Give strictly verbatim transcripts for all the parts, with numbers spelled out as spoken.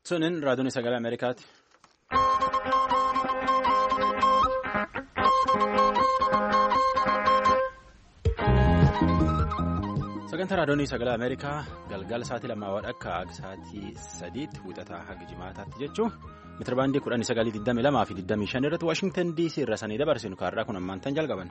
Sunin raadiyoon sagalee Ameerikaati. Sagantaa raadiyoon sagalee Ameerikaa galgala sa'aatii lamaa wadhakka akka sa'aatii sadiitti wiixataa haga jimaataatti jechuun mitirabaandii kudhanii sagalii digdamii lamaa fi digdamii shan irratti Waashingtan D C irra sanii dabarsinu kaarraa kun ammaan tan jalqaban.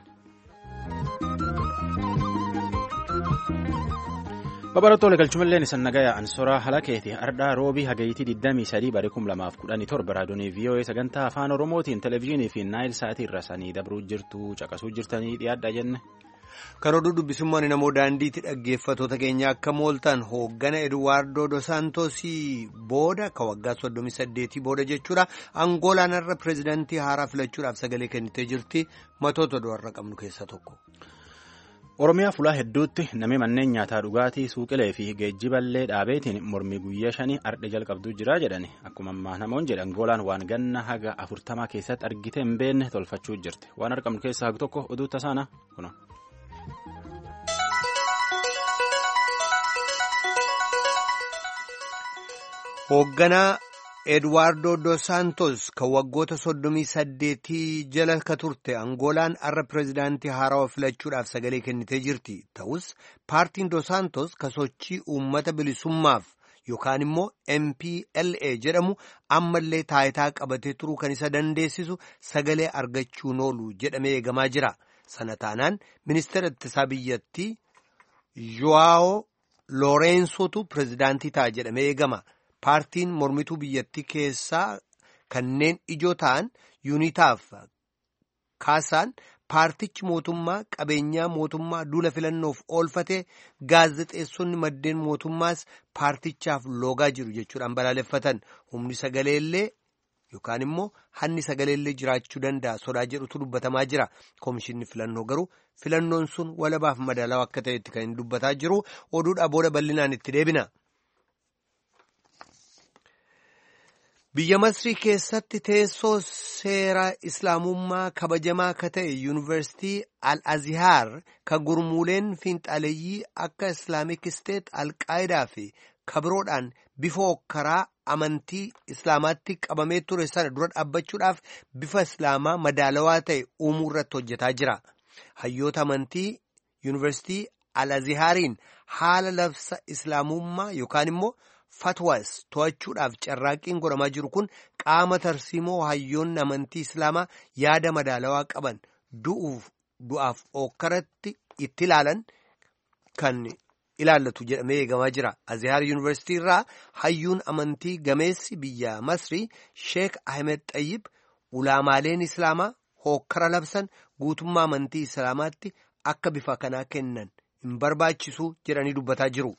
Babarootoo galchumalleen isan nagaya ansoraa halakeeti ardhaa roobii hagayitii digdamii sadii bara kum lamaaf kudhanii torba raadiyoonii V O A sagantaa afaan Oromootiin televezyiinii fi naayil sa'aatii irra sanii dabruu jirtu caqasuu jirtanii dhiyaadha jenne. Karoorri dubbisummaan namoo daandiitti dhaggeeffatoota keenya akka mooltan hooggana Eduwaardoo Dos Santoosii booda ka waggaa soddomii saddeetii booda jechuudha. Angoolaan irra pireezidaantii haaraa filachuudhaaf sagalee kennitee jirti. Matoota du'arra qabnu keessaa tokko. Oromiyaa fulaa hedduutti namni manneen nyaataa dhugaatii suuqilee fi geejjiballee dhaabeetiin mormii guyyaa shanii ardha jalqabduu jira jedhani akkuma ammaa namoonni jedhan Angoolaan waan ganna haga afurtamaa keessatti argite hin beekne tolfachuu jirti waan argamnu keessaa hagu tokko oduu tasaana kuna. Hoogganaa Eduwaardoo Dos Santos kan waggoota soddomii saddeetii jala ka turte Angoolaan har'a pireezidaantii haarawaa filachuudhaaf sagalee kennitee jirti. Ta'us paartiin Dos Santos ka sochii uummata bilisummaaf yookaan immoo M P L A jedhamu ammallee taayitaa qabatee turuu kan isa dandeessisu sagalee argachuun oolu jedhamee eegamaa jira. Sana taanaan ministeera ittisaa biyyattii Joao Looreensotu pireezidaantii ta'a jedhamee eegama. Paartiin mormituu biyyattii keessaa kanneen ijoo ta'an yuunitaaf kaasaan paartichi mootummaa qabeenyaa mootummaa duula filannoof oolfatee gaazexeessonni maddeen mootummaas paartichaaf loogaa jiru jechuudhaan balaaleffatan humni sagaleellee yookaan immoo hanni sagaleellee jiraachuu danda'a sodaa jedhutu dubbatamaa jira. Komishinni filannoo garuu filannoon sun walabaaf madaalawaa akka ta'etti kan hin dubbataa jiru oduudhaa booda bal'inaan itti deebina. Biyya Masrii keessatti teessoo seera islaamummaa kabajamaa ka ta'e yuunivarsiitii Al-Azhar ka gurmuuleen fiinxaleeyyii akka Islaamik Isteet Al-Qaayidaa fi kabiroodhaan bifa hokkaraa amantii islaamaatti qabamee ture sana dura dhaabbachuudhaaf bifa islaamaa madaalawaa ta'e uumuu irratti hojjetaa jira. Hayyoota amantii yuunivarsiitii Al-Azhariin haala labsa islaamummaa yookaan immoo fatwaas to'achuudhaaf carraaqqiin godhamaa jiru kun qaama tarsiimoo hayyoonni amantii islaamaa yaada madaalawaa qaban du'uuf du'aaf okkaratti itti ilaalan kan ilaallatu jedhamee eegamaa jira. Azhar yuunivarsiitii irraa hayyuun amantii gameessi biyya Masrii Sheek Ahmed Xayyib ulaamaaleen islaamaa hokkara labsan guutummaa amantii islaamaatti akka bifa kanaa kennan hin barbaachisu jedhanii dubbataa jiru.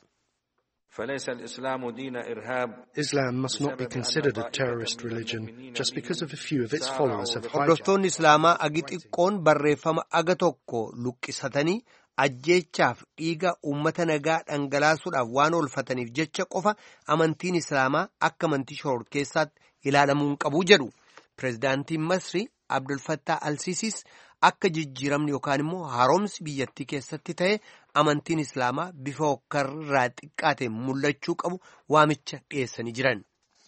Islam must not be considered a terrorist religion just because of a few of its followers have hijacked. Hordoftoonni Islaamaa agi xiqqoon barreeffama aga tokko luqqisatanii ajjeechaaf dhiiga uummata nagaa dhangalaasuudhaaf waan oolfataniif jecha qofa amantiin Islaamaa akka amantii shororkeessaatti ilaalamuu hin qabu jedhu. Pireezidaantiin Masrii Abdul Fattah Al-Siisiis akka jijjiiramni yookaan immoo haaromsi biyyattii keessatti ta'e amantiin islaamaa bifa hokkarraa xiqqaateen mul'achuu qabu waamicha dhiyeessanii jiran.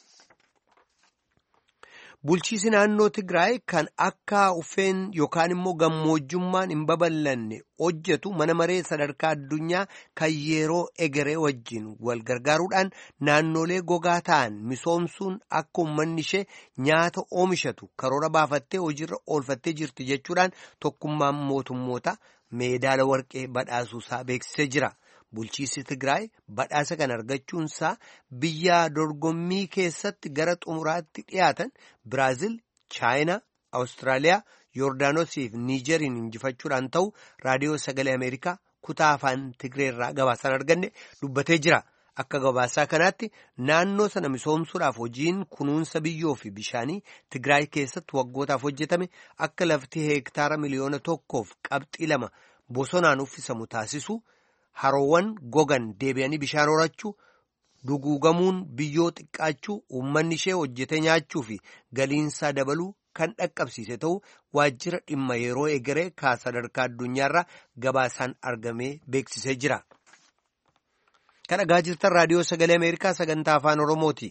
Bulchiisi naannoo Tigraay kan akka uffeen yookaan immoo gammoojjummaan hin babal'anne hojjetu mana maree sadarkaa addunyaa kan yeroo egeree wajjin wal gargaaruudhaan naannolee gogaa ta'an misoomsuun akka uummanni ishee nyaata oomishatu karoora baafattee hojiirra oolfattee jirti jechuudhaan tokkummaan mootummoota meedaala warqee badhaasuusaa beeksisee jira. Bulchiisi Tigraay badhaasa kan argachuunsaa biyya dorgommii keessatti gara xumuraatti dhiyaatan Biraazil, Chaayinaa, Awustiraaliyaa, Yoordaanosii fi Niijeriin injifachuudhaan ta'u raadiyoo sagalee Ameerikaa kutaa afaan Tigreerraa gabaasaan arganne dubbatee jira. Akka gabaasaa kanaatti naannoo sana misoomsuudhaaf hojiin kunuunsa biyyoo fi bishaanii Tigraay keessatti waggootaaf hojjetame akka lafti heektaara miliyoona tokkoof qabxii lama bosonaan uffisamu taasisu. Haroowwan gogan deebi'anii bishaan horachuu duguugamuun biyyoo xiqqaachuu uummanni ishee hojjetee nyaachuu fi galiinsaa dabaluu kan dhaqqabsiise ta'uu waajjira dhimma yeroo egeree kaa sadarkaa addunyaarraa gabaasaan argamee beeksisee jira. Kan dhagaa jirtan raadiyoo sagalee Ameerikaa sagantaa afaan Oromooti.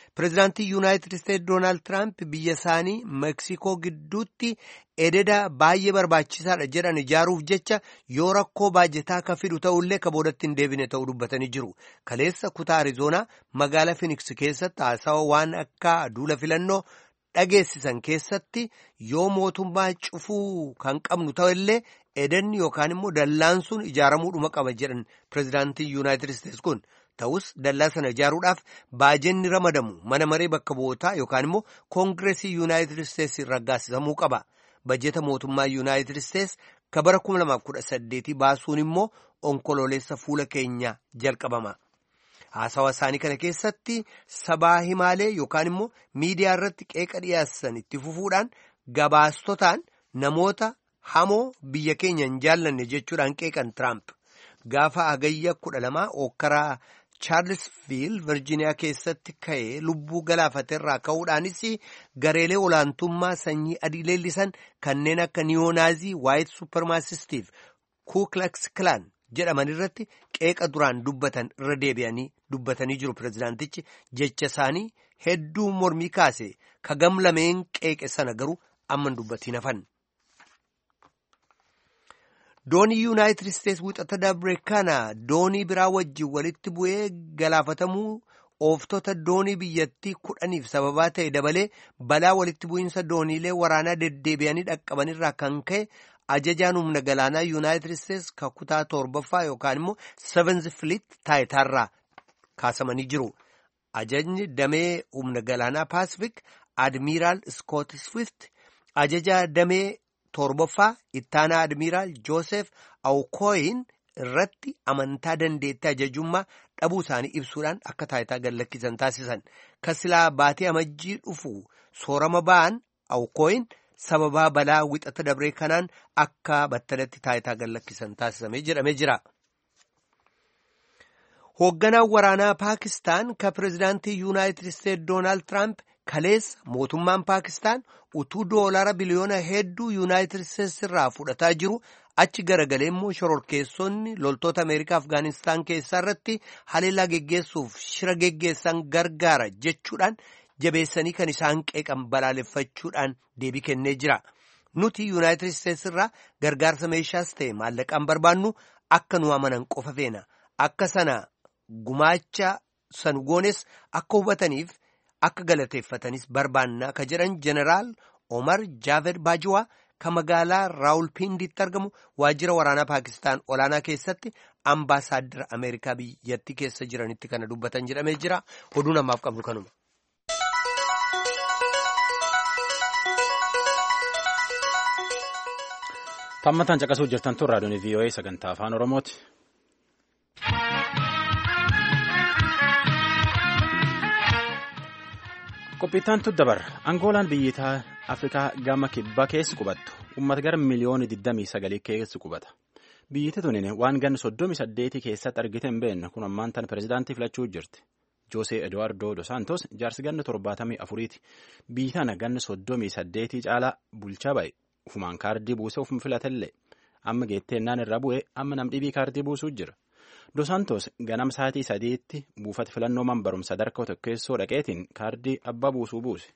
Pireezidaantii Yuunaayitid Isteetsi Doonaald Tiraamp biyya isaanii Meeksikoo gidduutti ededa baay'ee barbaachisaadha jedhan ijaaruuf jecha yoo rakkoo baajetaa ka fidu ta'ullee ka boodatti hin deebine ta'uu dubbatanii jiru. Kaleessa kutaa Arizoonaa magaalaa Finiks keessatti haasawa waan akka duula filannoo dhageessisan keessatti yoo mootummaa cufuu kan qabnu ta'ellee edenni yookaan immoo dallaan sun ijaaramuudhuma qaba jedhan pireezidaantii Yuunaayitid Isteetsi kun. Ta'us dallaa sana ijaaruudhaaf baajenni ramadamu mana maree bakka bu'ootaa yookaan immoo koongireesii Yuunaayitid Isteetsi raggaasisamuu qaba. Bajeta mootummaa Yuunaayitid Isteetsi ka bara kuma lamaaf kudha saddeetii baasuun immoo onkoloolessa fuula keenya jalqabama. Haasawa isaanii kana keessatti sabaa himaalee yookaan immoo miidiyaa irratti qeeqa dhiyeessan itti fufuudhaan gabaastotaan namoota hamoo biyya keenya hin jaallanne jechuudhaan qeeqan Tiraamp. Gaafa hagayya kudha lamaa okkaraa Chaarlsviil Virjiiniyaa keessatti ka'ee lubbuu galaafateerraa ka'uudhaanis gareelee olaantummaa sanyii adii leellisan kanneen akka niyonaazii waayit suppermaasistiif kuuklaks kilaan jedhaman irratti qeeqa duraan dubbatan irra deebi'anii dubbatanii jiru. Pireezidaantichi jecha isaanii hedduu mormii kaase ka gamlameen qeeqe sana garuu amman dubbatiin hafan. Doonii Yuunaayitid Isteetsi wixata dabre kana doonii biraa wajjin walitti bu'ee galaafatamuu ooftota doonii biyyattii kudhaniif sababaa ta'e dabalee balaa walitti bu'iinsa dooniilee waraanaa deddeebi'anii dhaqqabanirraa kan ka'e ajajaan humna galaanaa Yuunaayitid Isteetsi ka kutaa torbaffaa yookaan immoo seventh fleet taayitaarraa kaasamanii jiru. Ajajni damee humna galaanaa Paasifik Admiiraal Skoot Swift ajajaa damee torbaffaa ittaanaa admiiraal Joosef Awukooyin irratti amantaa dandeettii ajajummaa dhabuu isaanii ibsuudhaan akka taayitaa gallakkisan taasisan. Kasilaa baatee amajjii dhufu soorama ba'an Awukooyin sababaa balaa wixata dabree kanaan akka battalatti taayitaa gallakkisan taasisamee jedhamee jira. Hoogganaan waraanaa Paakistaan ka pireezidaantii Yuunaayitid Isteetsi Doonaald Tiraamp kaleessa mootummaan Paakistaan utuu doolaara biliyoona hedduu Yuunaayitid Isteetsi irraa fudhataa jiru achi garagalee immoo shororkeessonni loltoota Ameerikaa Afgaanistaan keessaa irratti haleellaa geggeessuuf shira geggeessan gargaara jechuudhaan jabeessanii kan isaan qeeqan balaaleffachuudhaan deebii kennee jira. Nuti Yuunaayitid Isteetsi irraa gargaarsa meeshaas ta'e maallaqaan barbaannu akka nu amanan qofa feena. Akka sana gumaacha san goones akka hubataniif akka galateeffatanis barbaannaa ka jedhan Jeneraal Omar Jaaved Baajiwaa ka magaalaa Raawulpindiitti argamu waajjira waraanaa Paakistaan olaanaa keessatti ambaasaaddara Ameerikaa biyyattii keessa jiranitti kana dubbatan jedhamee jira. Oduu namaaf qabnu kanuma. Tammataan caqasuu jirtan tun raadiyoon V O A sagantaa afaan Oromooti. Qophiitaan tuddabar Angoolaan biyyitaa Afrikaa gama kibbaa keessi qubattu uummata gara miliyoona digdamii sagalii keessi qubata. Biyyiti tunin waan ganna soddomii saddeetii keessatti argite hin beekne kun ammaan tan pireezidaantii filachuu jirti. Joosee Eduwaardoo Dos Santos jaarsi ganna torbaatamii afuriiti. Biyyi tana ganna soddomii saddeetii caalaa bulchaa ba'e ufumaan kaardii buusee ufuma filatellee amma geetteennaan irraa bu'ee amma namdhibii kaardii buusuu jira. Dos Santos ganam sa'aatii sadiitti buufata filannoo man barumsa sadarkaa tokkeessoo dhaqeetiin kaardii abbaa buusuu buuse.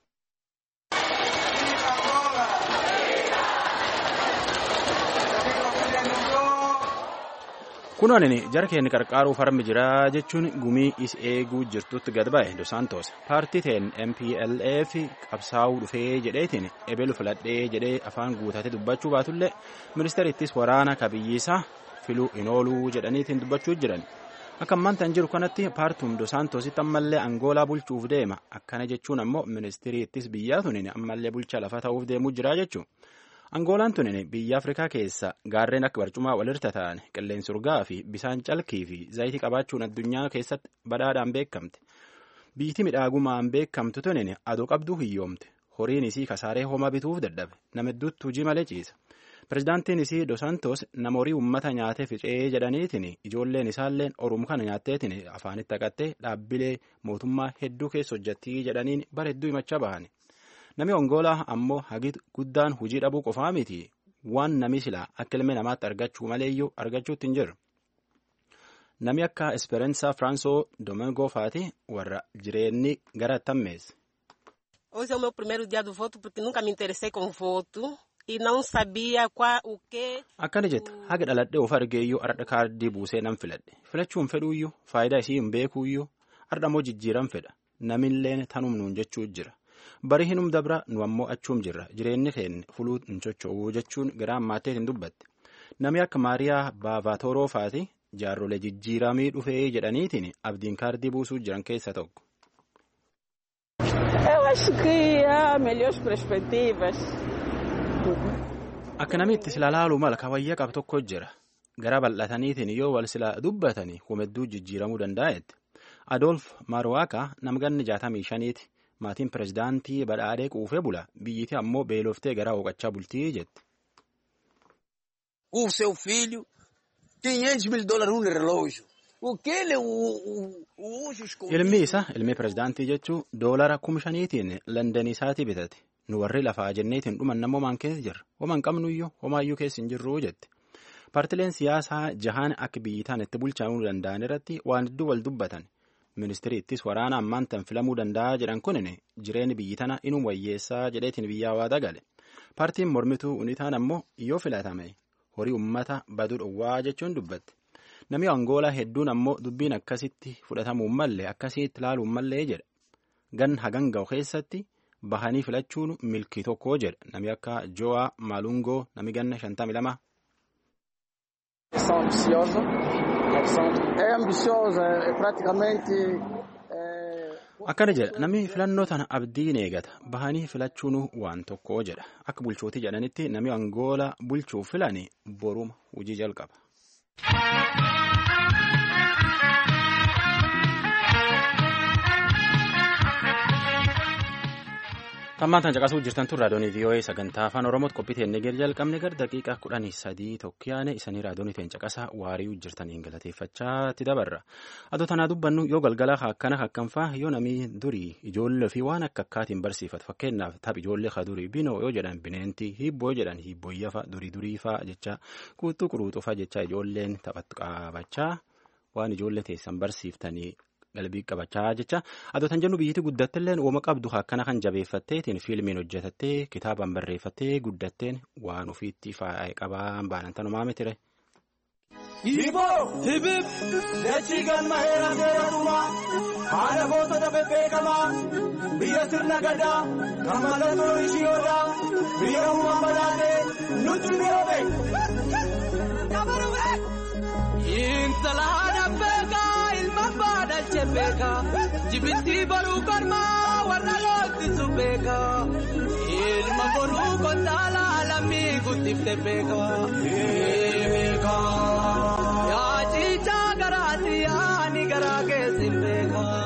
Kunoonni jara keenya qarqaaruu farmi jira jechuun gumii is eeguu jirtutti gad ba'e Dos Santos paartii ta'een M P L A fi qabsaa'uu dhufee jedheetiin ebelu filadhee jedhee afaan guutatee dubbachuu baatullee ministeerittis waraana kabiyyiisaa filuu hin ooluu jedhaniitiin dubbachuu jiran. Akka ammaan tan jiru kanatti paartuun Dos Santositti ammallee Angoolaa bulchuuf deema. Akkana jechuun ammoo ministeerittis biyyaa tunin ammallee bulchaa lafa ta'uuf deemuu jira jechuudha. Angoolaan tunin biyya Afrikaa keessa gaarreen akka barcumaa walirra ta'an qilleensi urgaa fi bisaan calkii fi zayitii qabaachuun addunyaa keessatti badhaadhaan beekamte. Biyyiti midhaagumaan beekamtu tunin adoo qabduu hiyyoomte. Horiin isii kasaaree homaa bituuf dadhabe. Nama hedduutti hojii malee ciisa. Pireezidaantiin isii Dos Santos nama horii uummata nyaatee ficee jedhaniitiin ijoolleen isaalleen orum kana nyaatteetiin afaanitti haqattee dhaabbilee mootummaa hedduu keessa hojjettii jedhaniin bara hedduu himachaa bahani. Namni Angoolaa ammoo hagi guddaan hojii dhabuu qofaa miti waan nami silaa akka ilmi namaatti argachuu maleeyyuu argachuutti hin jiru. Namni akka Esperanza Franco Domingo faati warra jireenyi gara tammeesse. Hoje é o meu primeiro dia do voto porque nunca me interessei com voto e não sabia qual o que. Akkana jette haga dhaladhee of argeeyyuu ardha kaardii buusee nan filadhe filachuun fedhuuyyuu faayidaa isii hin beekuuyyuu ardha moo jijjiiran fedha namilleen tanum nuun jechuu jira bari hinum dabra nu ammoo achuum jirra jireenyi keenya fuluu hin socho'uu jechuun gara ammaatteet hin dubbatte namni akka Maariyaa Baavaatoroo faati jaarrolee jijjiiramii dhufee jedhaniitiin abdiin kaardii buusuu jiran keessa tokko. Eu acho que há melhores perspectivas. Akka namitti sila laaluu mala kawayyaa qab tokko jira gara bal'ataniitiin yoo wal sila dubbatanii humedduu jijjiiramuu danda'etti Adolf Marwaaka namganni jaatamii shaniiti maatiin pirezidaantii badhaadhee quufee bula biyyiti ammoo beeloftee gara hooqachaa bultii jette. O seu filho quinhentos mil dólares no relógio. O que ele usa escondido? Ilmi isa ilmi pirezidaantii jechuun doolara kuma shaniitiin London isaatii bitate. Nu warri lafaa jenneetiin dhuman namoo maan keessa jirra. Homaan qabnuyyuu homaayyuu keessa hin jirru jette. Paartileen siyaasaa jahaan akka biyyitaan itti bulchaanuu danda'an irratti waan hedduu wal dubbatan. Ministiriittis waraana ammaan tan filamuu danda'a jedhan kunin jireenya biyyi tana inuu wayyeessaa jedheetiin biyyaa waa dagale. Paartiin mormituu unitaan ammoo yoo filatame horii uummata baduu dhowwaa jechuun dubbatte. Namni Angoolaa hedduun ammoo dubbiin akkasitti fudhatamuu mallee akkasitti ilaaluu mallee jedha. Gan hagan ga'u keessatti bahanii filachuun milkii tokko jedha. Namni akka Jo'a Malungoo namni ganna shantamii lama. Akkana jedha namni filannoo tana abdiin eegata bahanii filachuun waan tokko jedha. Akka bulchootii jedhanitti namni Angoolaa bulchuuf filani boruma hojii jalqaba. Tammaan tan caqasuu jirtan tun raadiyoonii V O A sagantaa afaan Oromootti qophii teennee gadi jalqabne gara daqiiqaa kudhanii sadii tokkiyaane isanii raadiyoonii teen caqasaa waarii jirtaniin galateeffachaa itti dabarra. Adoo tanaa dubbannu yoo galgala akkana akkanfaa yoo namni durii ijoollee fi waan akka akkaatiin barsiifatu fakkeenyaaf tapha ijoollee ka durii binoo yoo jedhan bineentii hibboo jedhan hibbooyyafa durii duriifaa jecha kuutuu quruuxuufaa jecha ijoolleen taphatu qabachaa waan ijoollee teessan barsiiftanii. Qalbii qabachaa jecha adoo tan jennu biyyatti guddatteilleen uuma qabdu akkana kan jabeeffatteetiin fiilmiin hojjetattee kitaabaan barreeffattee guddatteen waan ofiitti faayee qabaan baanan tanumaa mitire. Hiboo hibib dachii galma heeraa seeraatumaa haala gootota bebbeekamaa biyya sirna gadaa kan mallattoo ishiyoodaa biyya uumaan badhaatee nutti mi'oobe. Intala beekaa ilma baadhache beekaa jibbitti baruu kormaa warra loottisu beekaa ilma boruu kontaalaa lammii guddifte beekaa yaa ciichaa garaatti yaani garaa keessin beekaa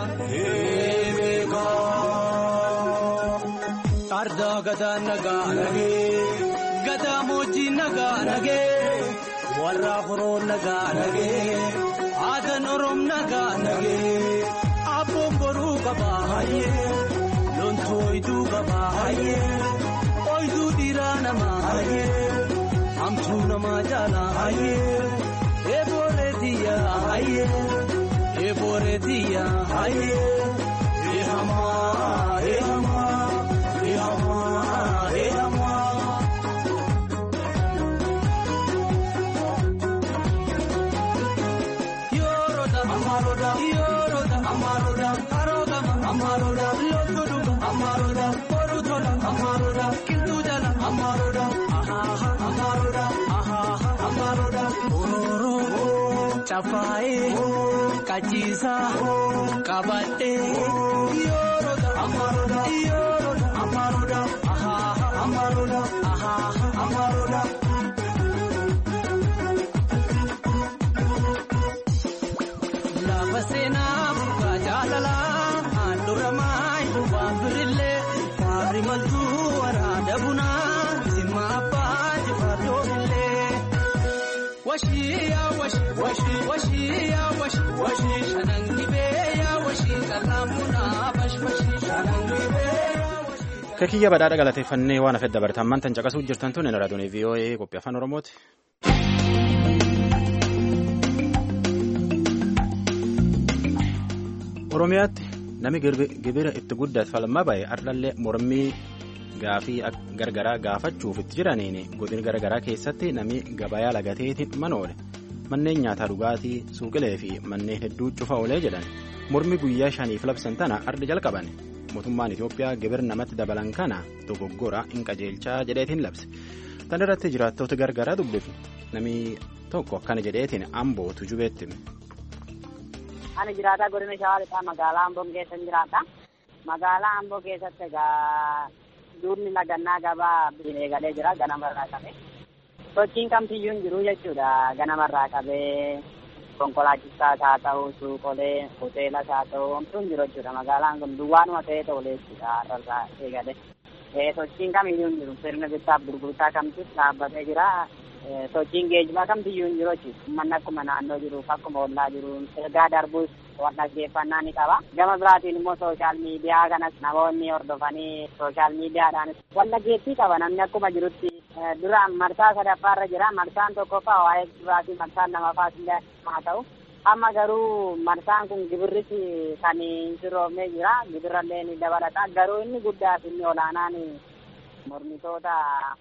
ardaa gadaa nagaa nagee gadaa moojii nagaa nagee. Warra horoon nagaa nagee aadan oroom nagaa nagee abboon boruu qabaa hayyee loontuu oyiduu qabaa hayyee oyiduu dhiiraa namaa hayyee hamtuu namaa jaalaa hayyee eebooree diyyaa hayyee eebooree diyyaa hayyee eehamaa eehamaa eehamaa eehamaa. Yoroda, Amaroda, Karoda, Amaroda, Lotudu, Amaroda, Porutola, Amaroda, Kintujala, Amaroda, Aha, Amaroda, Aha, Amaroda, Oro, Chafae, Kachisa, Kabate, Yoroda, Amaroda, Yoroda, Amaroda, Aha, Amaroda, Aha, Amaroda. Seenaa bu'aa jaalalaa handuramaa bu'aa birillee faarri maltuu waraana bunaa simma abbaa jifaatoo illee. Washii yaa washii washii washii yaa washii washii shanan gibee yaa washii kalaamunaa bashbashii shanan gibee. Kakiyya badhaadha galateeffannee waan hafedda baratan mantan caqasuu jirtan tun raadiyoonii V O A qophii afaan Oromooti. Oromiyaatti nami gibira itti guddatu falmaa bahe ardhallee mormii gaafii gargaraa gaafachuuf itti jiraniin godina garagaraa keessatti nami gabayaa lagateetiin manoole manneen nyaataa dhugaatii suuqilee fi manneen hedduu cufa oolee jedhan mormi guyyaa shaniif labsan tana ardi jalqaban mootummaan Itoophiyaa gibir namatti dabalan kana dogoggora hin qajeelchaa jedheetiin labse tan irratti jiraattoota gargaraa dubbifu nami tokko akkana jedheetiin ambootu jubeetti. Ani jiraata godina Shawaa magaalaa Amboo keessa jiraata. Magaalaa Amboo keessatti egaa duudni nagannaa gabaa eegalee jira ganamarraa qabee. Sochiin kamtiyyuu hin jiru jechuudha ganamarraa qabee konkolaachisaas haa ta'u suuqolee hoteelas haa ta'u homtuu hin jiru jechuudha magaalaan kun duwwaanuma ta'ee ta'ulee jechuudha har'arraa eegalee. Sochiin kamiyyuu hin jiru sirna bittaaf gurgurtaa kamtu dhaabbatee jira. Sochiin geejjibaa kamtiyyuu hin jiru jechuudha. Uummanni akkuma naannoo jiruuf akkuma ollaa jiru ergaa darbuus waan dhaggeeffannaa ni qaba. Gama biraatiin immoo sooshaal miidiyaa kanas namoonni hordofanii sooshaal miidiyaadhaan wallaggeettii qaba namni akkuma jirutti dura marsaa sadaffaarra jira marsaan tokkoffaa waa'ee biraatii marsaan lamaffaas illee haa ta'u. Amma garuu marsaan kun gibirriti kan hin sirroofnee jira gibirrallee ni dabalata garuu inni guddaa fi inni olaanaan mormitoota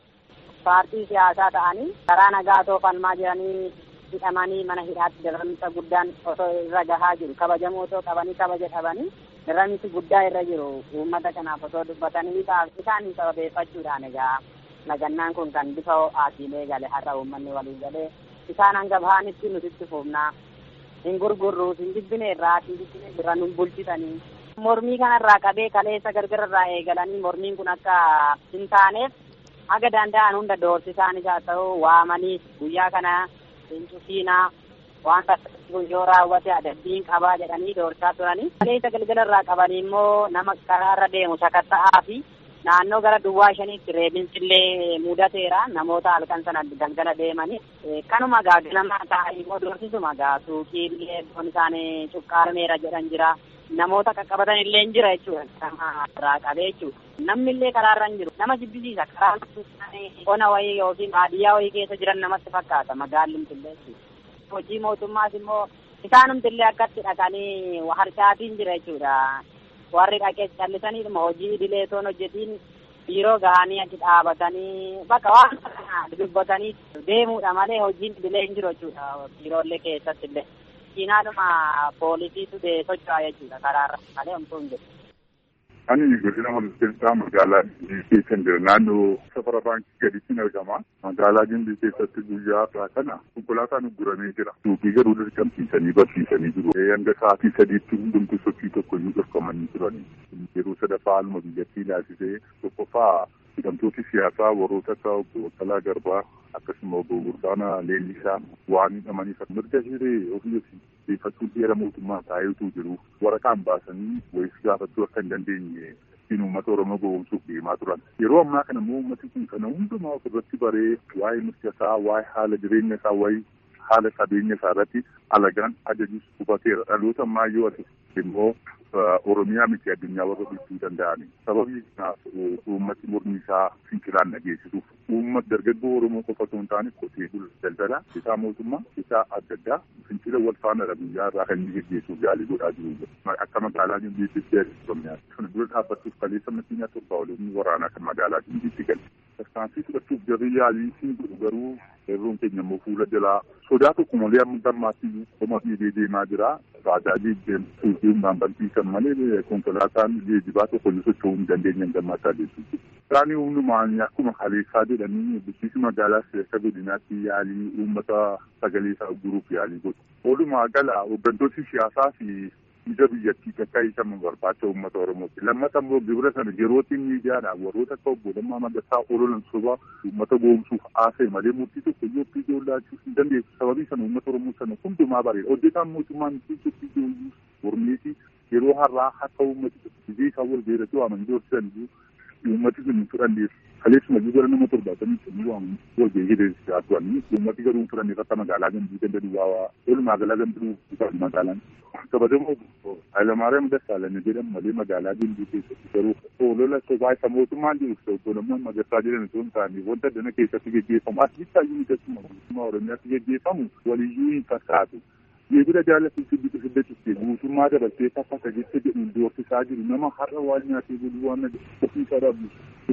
paartii siyaasaa ta'anii karaa nagaa toofalmaa jiranii hidhamanii mana hidhaatti darramisa guddaan osoo irra gahaa jiru kabajamoo osoo qabanii kabaja dhabanii darramisi guddaa irra jiru uummata kanaaf osoo dubbatanii isaan sababeeffachuudhaan egaa nagannaan kun kan bifa ho'aatiilee gale har'a uummanni walii galee isaan hanga bahanitti nutitti fuufnaa hin gurgurruus hin jibbine irraa hin jibbine irra nun bulchitanii mormii kanarraa qabee kaleessa gargararraa eegalanii mormiin kun akka hin taaneef haga danda'an hunda doorsisaanis haa ta'u waamanii guyyaa kana hin cufiinaa waan kun yoo raawwate adabbiin qabaa jedhanii doorsaa turanii. Kaleessa galgalarraa qabanii immoo nama karaarra deemu sakatta'aa fi naannoo gara duwwaa shaniitti reebinsillee mudateera namoota halkan sana galgala deemanii. Kanuma gaa ganamaa ta'anii immoo doorsisuma gaa suuqiillee foon isaanii cuqqaarameera jedhan jira. Namoota qaqqabatan illee hin jira jechuudha. Nama irraa qabee jechuudha. Namni illee karaarra hin jiru. Nama jibbisiisa. Karaa qona wayii yookiin baadiyyaa wayii keessa jiran namatti fakkaata magaalumti illee jechuudha. Hojii mootummaas immoo isaanumti illee akkatti dhaqanii harcaatiin jira jechuudha. Warri dhaqee callisanii hojii idilee toon hojjetiin biiroo gahanii achi dhaabatanii bakka waan dubbatanii deemuudha malee hojiin idilee hin jiru jechuudha. Biiroolee keessatti illee. Kinaadhuma poolisiitu socho'aa jechuudha karaarra malee homtuu hin jiru. Ani godina Wallaggaa magaalaa Gimbii kan jiru naannoo safara baankii gadiitiin argama. Magaalaa Gimbii keessatti guyyaa irraa kana konkolaataan guramee jira. Suuqii garuu dirqamsiisanii barsiisanii jiru. Hanga sa'aatii sadiitti hundumtuu sochii tokko iyyuu dhorkamanii turani. Yeroo sadaffaa haaluma biyyattii ilaalchisee tokkoffaa hidhamtooti siyaasaa warroota akka obbo Baqqalaa Garbaa akkasuma obbo Burdaanaa Leellisaa waan hidhamaniif mirga hiree ofii beeffachuun seera mootummaa taa'eetu jiru. Waraqaan baasanii wayis gaafachuu akka hin dandeenye ittiin uummata Oromoo gowwoomsuuf deemaa turan. Yeroo ammaa kana immoo uummati kun kana hundumaa ofirratti baree waa'ee mirga isaa, waa'ee haala jireenya isaa, waa'ee haala qabeenya isaa irratti alagaan ajajus hubateera. Dhaloota ammaa yoo ati immoo Oromiyaa miti addunyaa warra bulchuu danda'ani. Sababii kanaaf uummati mormi isaa fincilaan dhageessisuuf uummata dargaggoo Oromoo qofa osoo hin taane qotee bula daldala isaa mootummaa isaa adda addaa fincila wal faana guyyaa irraa kan inni geggeessuuf yaalii godhaa jiru. Akka magaalaa Gimbiitti Oromiyaa kana dura dhaabbachuuf kaleessa makiinaa torba waliin waraanaa kan magaalaa Gimbiitti galte. Tarkaanfii fudhachuuf jarri yaalii fi garuu yeroo keenya immoo fuula jalaa sodaa tokko malee amma dammaatti qoma fiigee deemaa jira. Baadaajii deemtuu fi bantiisan malee konkolaataan geejjibaa tokko illee socho'uu hin dandeenye gammachaa jechuudha. Isaanii hundumaan akkuma kaleessaa jedhanii bulchiinsi magaalaa akka godinaatti yaalii uummata sagalee isaa guruuf yaalii godhu. Walumaa gala hooggantoonni siyaasaa fi ija biyyattii akka hiikaman barbaacha uummata Oromooti. Lammata immoo gibira sana yerootiin miidiyaadhaan warroota akka obbo Lammaa Magarsaa ololan soba uummata goomsuuf haasa'e malee murtii tokko iyyuu iddoo laachuu hin dandeessu. Sababii sana uummata Oromoo sana hundumaa bareeda. Hojjetaan mootummaan iddoo iyyuu mormiiti yeroo har'aa akka uummati biyya isaa wal beeratu waaman doorsisan uummati sun fudhanneef kaleessuma gara nama torbaatamii sanii waaman wal beekideessisaa turanii uummati garuu fudhanneef akka magaalaa Gimbii ganda duwwaa walumaa galaa Gimbii magaalaan. Kabajamoo Hayilamaariyaam Dassaalany jedhamu malee magaalaa Gimbii keessatti garuu olola sobaa isa mootummaan jiru obbo Lammaa Magarsaa jedhan osoo hin taane wanta dana keessatti geggeeffamu as bittaayyuu ni keessuma mootummaa Oromiyaatti geggeeffamu waliyyuu hin fakkaatu. Yeedira jaallatanii sibbita sibbachistee guutummaa dabaltee takka tajaajila jedhu doorsisaa jiru nama har'a waan nyaatee bulu waan ofiisaa dhabu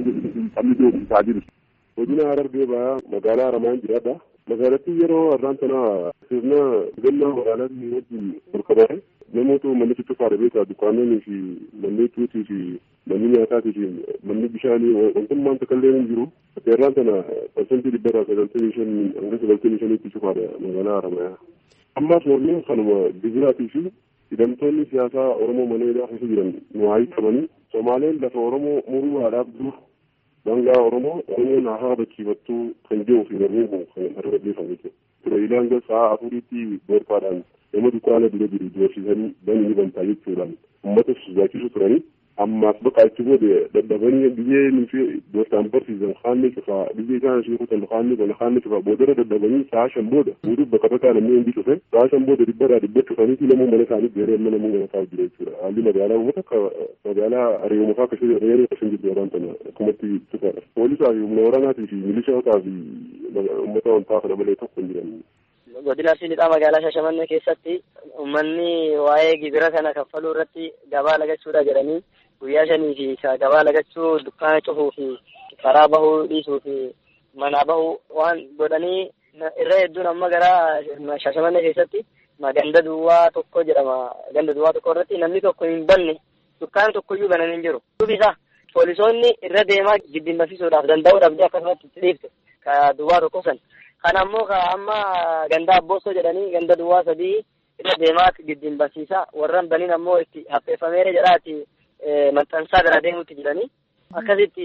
qabni doorsisaa jiru. Hojiin Harargee ba'aa magaalaa Haramaan jiraadha. Magaalattii yeroo har'aan tana sirna gannaa magaalaatii wajjin burqabare namoota manni ciccifaadha beekaa dukkaanonni fi manni tuutii fi manni nyaataatii fi manni bishaanii wantummaan takkallee hin jiru. Har'aan tana parsantii dhibbarraa sagaltamii shan hanga sagaltamii shaniitti cufaadha magaalaa Haramaa. Ammaas mormiin kanuma gibiraatii fi hidhamtoonni siyaasaa Oromoo mana hidhaa keessa jiran nuwaayii qabanii Somaaleen lafa Oromoo muruudhaaf dur dangaa Oromoo Oromoo naafaa bakkiifattuu kan jiru fi mormiin kun kan argameeffame jechuudha. Turaayilaan gara sa'a afuriitti boorfaadhaan nama dukkaana dura jiru doorsisanii banni bantaa jechuudhaan uummata sodaachisu turanii ammaas bakka itti booda dadhabanii biyyee nuti doortaan barsiisan haanni cufaa biyyee isaan ishee kutan haanni kana haanni cufaa boodara dadhabanii sa'a shan booda guutuuf bakka bakka namni hundi cufe sa'a shan booda dhibbarraa dhibba cufaniiti namuu mana isaanii beeree amma namuu mana isaa jira jechuudha. Haalli magaalaa uummata akka magaalaa Ariyooma fa'aa akkasii reeree akkasii jirtu waan tana akkumatti cufaadha. Poolisaa fi humna waraanaatii fi milishootaa fi uummata wantaa kana malee tokko hin jiran. Godina Arsiidhaa magaalaa Shashamannee keessatti uummanni waa'ee gibira kana kaffaluu irratti gabaa lagachuudha jedhanii guyyaa shanii fi gabaa lagachuu dukkaana cufuu fi karaa bahuu dhiisuu fi manaa bahuu waan godhanii irra hedduun amma gara Shashamannee keessatti ganda duwwaa tokko jedhama. Ganda duwwaa tokko irratti namni tokko hin banne dukkaana tokkoyyuu bananii hin jiru. Duubisa poolisoonni irra deemaa jibbinbasiisuudhaaf danda'uu dhabdee akkasumatti itti dhiifte ka duwwaa tokko san. Kana ammoo amma ganda Abboosoo jedhanii ganda duwwaa sadii irra deemaa jibbinbasiisa warran baniin ammoo itti hapheeffameera jedhaati maxxansaa gara deemuutti jiranii akkasitti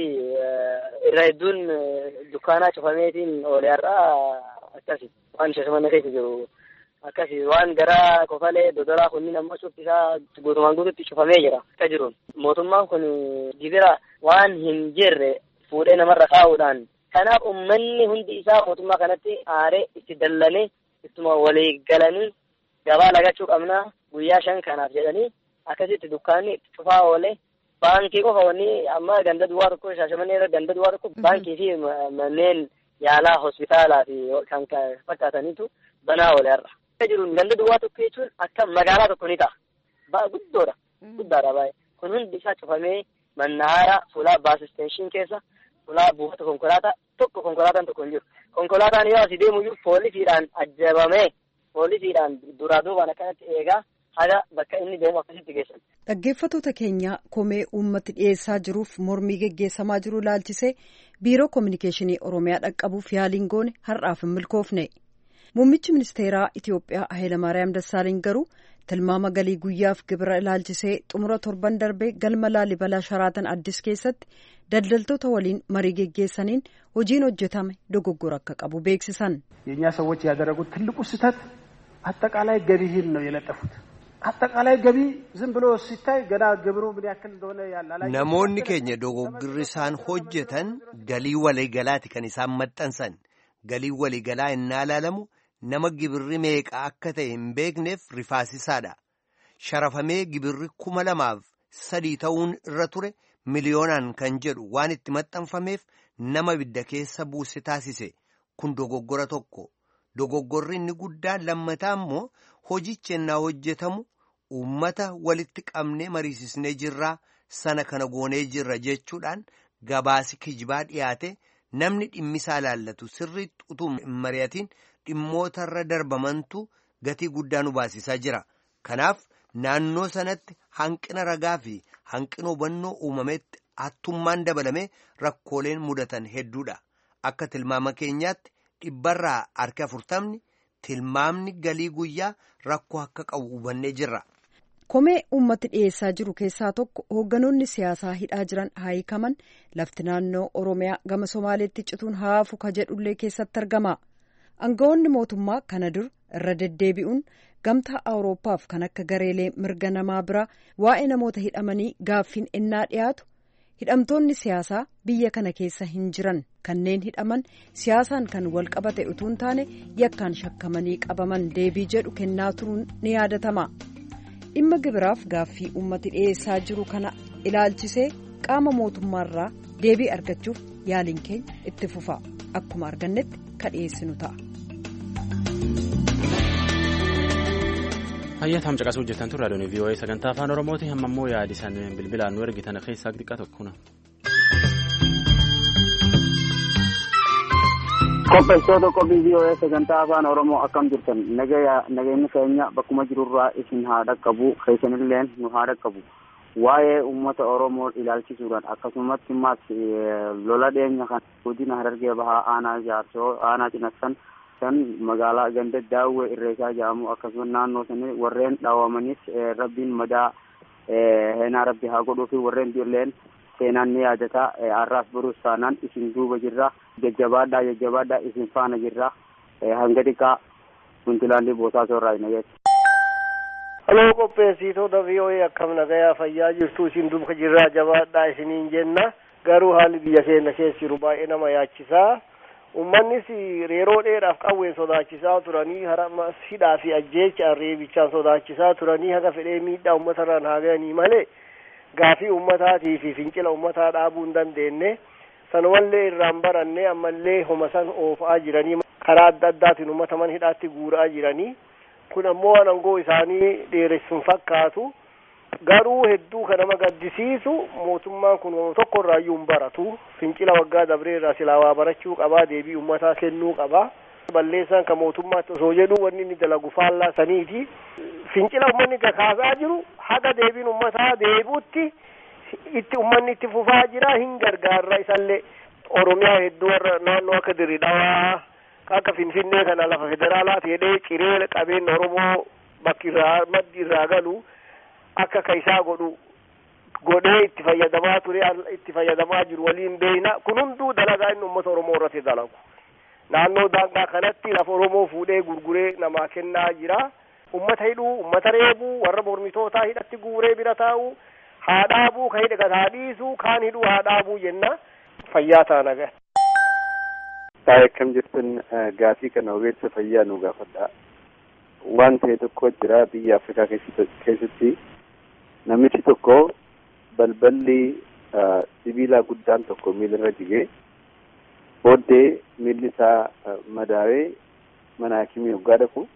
irra hedduun dukkaanaa cufameetiin oolee har'aa akkasi waan Shashamannee keessa jiru akkasi waan gara Kofalee Dodoraa kunniin ammoo cuftisaa guutumaan guututti cufamee jira akka jiruun mootummaan kun gibira waan hin jirre fuudhee namarra kaa'uudhaan kanaaf uummanni hundi isaa mootummaa kanatti aaree itti dallanee ittuma walii galanii gabaa lagachuu qabnaa guyyaa shan kanaaf jedhanii akkasitti dukkaanni cufaa oolee baankii qofa wanni amma ganda duwwaa tokko Shashamannee irra ganda duwwaa tokko baankii fi manneen yaalaa hospitaalaa fi kan fakkaataniitu banaa oolee har'a. Akka jiruun ganda duwwaa tokko jechuun akka magaalaa tokko ni ta'a. Baay'ee guddoodha. Guddaadha baay'ee. Kun hundi isaa cufamee mannaara fuulaa baasisteenshiin keessa fuulaa buufata konkolaataa tokko konkolaataan tokko hin jiru. Konkolaataan yoo asii deemu jiru poolisiidhaan ajjabamee poolisiidhaan duraa duubaan akkanatti eegaa haga bakka inni deemu akkasitti geessan. Dhaggeeffattoota keenya komee uummati dhiyeessaa jiruuf mormii geggeessamaa jiru ilaalchisee biiroo koominikeeshinii Oromiyaa dhaqqabuuf yaaliin goone har'aaf hin milkoofne. Muummichi ministeeraa Itiyoophiyaa Hayilamaariyaam Dassaaleny garuu tilmaama galii guyyaaf gibira ilaalchisee xumura torban darbee galma Laalibalaa Sharaatan Addis keessatti daldaltoota waliin marii geggeessaniin hojiin hojjetame dogoggora akka qabu beeksisan. የኛ ሰዎች ያደረጉት ትልቁ ስህተት አጠቃላይ ገቢህን ነው የለጠፉት። አጠቃላይ ገቢ ዝም ብሎ ሲታይ ገና ግብሩ ምን ያክል እንደሆነ ያላላ namoonni keenya dogoggorri isaan hojjetan galii waliigalaati kan isaan maxxansan. Galii waliigalaa innaa ilaalamu nama gibirri meeqa akka ta'e hin beekneef rifaasisaadha. Sharafamee gibirri kuma lamaaf sadii ta'uun irra ture miliyoonaan kan jedhu waan itti maxxanfameef nama bidda keessa buuse taasise. Kun dogoggora tokko. Dogoggorri inni guddaan lammataa immoo hojichi ennaa hojjetamu uummata walitti qabnee mariisisnee jirraa sana kana goonee jirra jechuudhaan gabaasi kijibaa dhiyaate namni dhimmisaa laallatu sirriitti utuu hin mari'atiin dhimmootarra darbamantu gatii guddaa nu baasisaa jira. Kanaaf naannoo sanatti hanqina ragaa fi hanqina hubannoo uumametti hattummaan dabalamee rakkooleen mudatan hedduudha. Akka tilmaama keenyaatti dhibbarraa harki afurtamni tilmaamni galii guyyaa rakkoo akka qabu hubannee jirra. Komee uummati dhiyeessaa jiru keessaa tokko hoogganoonni siyaasaa hidhaa jiran haa hiikaman lafti naannoo Oromiyaa gama Somaaleetti cituun haafu ka jedhullee keessatti argama. Aangawoonni mootummaa kana dur irra deddeebi'uun gamtaa Awurooppaaf kan akka gareelee mirga namaa biraa waa'ee namoota hidhamanii gaaffiin ennaa dhiyaatu hidhamtoonni siyaasaa biyya kana keessa hin jiran kanneen hidhaman siyaasaan kan wal qabate utuu hin taane yakkaan shakkamanii qabaman deebii jedhu kennaa turuun ni yaadatama. Dhimma gibiraaf gaaffii uummati dhiyeessaa jiru kana ilaalchisee qaama mootummaarraa deebii argachuuf yaaliin keenya itti fufa akkuma argannetti ka dhiyeessinu ta'a. Hayyataan caqasuu hojjetan turre raadiyoon V O A sagantaa afaan Oromooti amma immoo yaadisan bilbilaan nu ergitan keessaa xiqqaa tokko. Qopheessitoota qophii V O A sagantaa afaan Oromoo akkam jirtan nageenyi keenya bakkuma jirurraa isin haa dhaqqabu keessanilleen nu haa dhaqqabu waa'ee uummata Oromoo ilaalchisuudhaan akkasumatti immas lola dhiyeenya kan godina Harargee Bahaa aanaa Jaarsoo aanaa Cinassan san magaalaa ganda daawwee irreesaa jedhamu akkasumas naannoo sanii warreen dhaawamanis rabbiin madaa heenaa rabbi haa godhuu fi warreen illeen seenaan ni yaadata har'aas boruus taanaan isin duuba jirra jajjabaadhaa jajjabaadhaa isin faana jirra hanga xiqqaa Puntlaandii Boosaaso irraa hin ageessu. Haloo qopheessitoota V O A akkam nagayaa fayyaa jirtu isin duuba jirraa jabaadhaa isiniin jenna garuu haalli biyya keenya keessa jiru baay'ee nama yaachisaa. Uummannis yeroo dheeraaf qawween sodaachisaa turanii harama hidhaa fi ajjeechaan reebichaan sodaachisaa turanii haga fedhee miidhaa uummatarraan haa ga'anii malee gaafii uummataatii fi fincila uummataa dhaabuu hin dandeenye sanumallee irraan baranne ammallee homa san oofaa jiranii karaa adda addaatiin uummata man hidhaatti guuraa jiranii kun ammoo aangoo isaanii dheeressuun fakkaatu garuu hedduu kan nama gaddisiisu mootummaan kun tokko irraayyuu hin baratu fincila waggaa dabree irraa silaa waa barachuu qabaa deebii uummataa kennuu qabaa balleessaan kan mootummaatti osoo jedhu wanni inni dalagu faallaa saniiti fincila uummanni kaasaa jiru haga deebiin uummataa deebuutti itti uummanni itti fufaa jira hin gargaarra isallee Oromiyaa hedduu warra naannoo akka Dirree Dhawaa akka Finfinnee kana lafa federaalaa ta'ee ciree qabeenya Oromoo bakki irraa maddi irraa galu akka kaisaa godhu godhee itti fayyadamaa ture itti fayyadamaa jiru waliin beeyna kun hunduu dalagaa inni uummata Oromoo irratti dalagu naannoo daangaa kanatti lafa Oromoo fuudhee gurguree namaa kennaa jira uummata hidhuu uummata reebuu warra mormitootaa hidhatti guuree bira taa'u haa dhaabuu ka hidha haa dhiisuu kaan hidhuu haa dhaabuu jenna fayyaa taana gahe. Taa'ee akkam jirtan gaafii kana ogeessa fayyaa nu gaafadha. Waan ta'e tokko jira biyya Afrikaa keessatti namichi tokko balballi sibiilaa guddaan tokko miilarra jigee booddee miilli isaa madaawee mana haakimii hoggaa dhaqu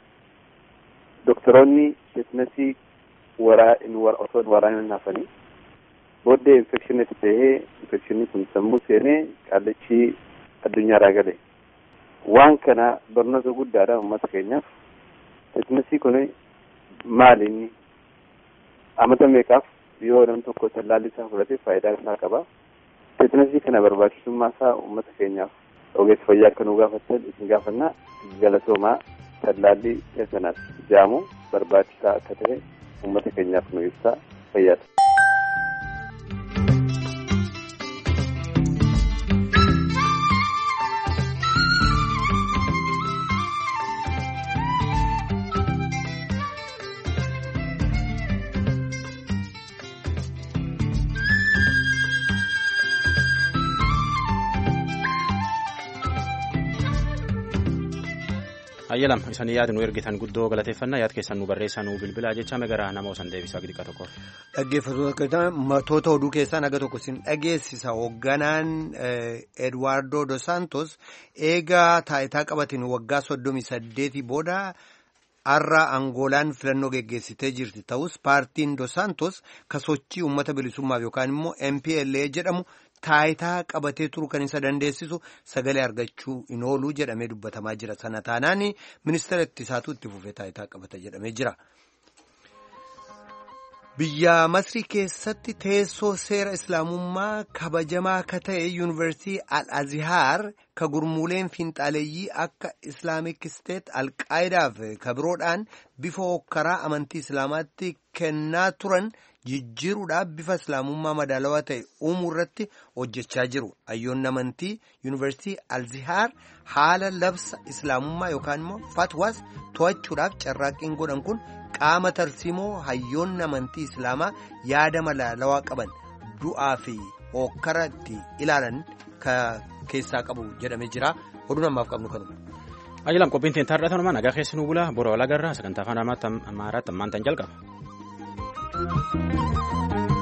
doktoroonni teetnasii waraa in wara osoo waraananii hafanii booddee infekshinii ta'ee infekshinii kun sammuu seenee qallachi addunyaarraa gale waan kana barnoota guddaadha uummata keenyaaf. Teetnasii kun maali inni amata meeqaaf yoo namni tokko tallaalli isaa fudhate faayidaa isaa qaba. Teetnasii kana barbaachisummaa isaa uummata keenyaaf ogeessa fayyaa akka nu gaafattan isin gaafannaa galatoomaa tallaalli teessanaaf jaamu barbaachisaa akka ta'e uummata keenyaaf nu ibsaa fayyaadha. Ayyalam isanii yaada nu ergitan guddoo galateeffannaa yaad keessan nu barreessaa nu bilbilaa jecha megaraa nama osan deebisaa xiqqaa tokko. Dhaggeeffattoota matoota oduu keessaa naga tokko sin dhageessisa hoogganaan Eduardo Dos Santos eegaa taayitaa qabatin waggaa soddomii saddeetii booda har'a Angoolaan filannoo geggeessitee jirti ta'us paartiin Dos Santos kasochii uummata bilisummaaf yookaan immoo M P L A jedhamu taayitaa qabatee turu kan isa dandeessisu sagalee argachuu hin oolu jedhamee dubbatamaa jira. Sana taanaan ministeera ittisaatu itti fufee taayitaa qabata jedhamee jira. Biyya Masrii keessatti teessoo seera islaamummaa kabajamaa ka ta'e yuunivarsiitii Al-Azhar ka gurmuuleen fiinxaaleeyyii akka Islaamic State Al-Qaayidaa fi ka biroodhaan bifa hokkaraa amantii islaamaatti kennaa turan jijjiiruudhaaf bifa islaamummaa madaalawaa ta'e uumuu irratti hojjechaa jiru. Hayyoonni amantii yuunivarsiitii Al-Azhar haala labsa islaamummaa yookaan immoo fatwaas to'achuudhaaf carraaqqiin godhan kun qaama tarsiimoo hayyoonni amantii islaamaa yaada madaalawaa qaban du'aa fi hokkara itti ilaalan keessaa qabu jedhamee jira. Oduu namaaf qabnu kanuma. Ayyalam qophiin tiin taarratanumaa nagaa keessanuu bulaa bora walagarraa sagantaa afaan amaaraatti ammaan tan jalqaba.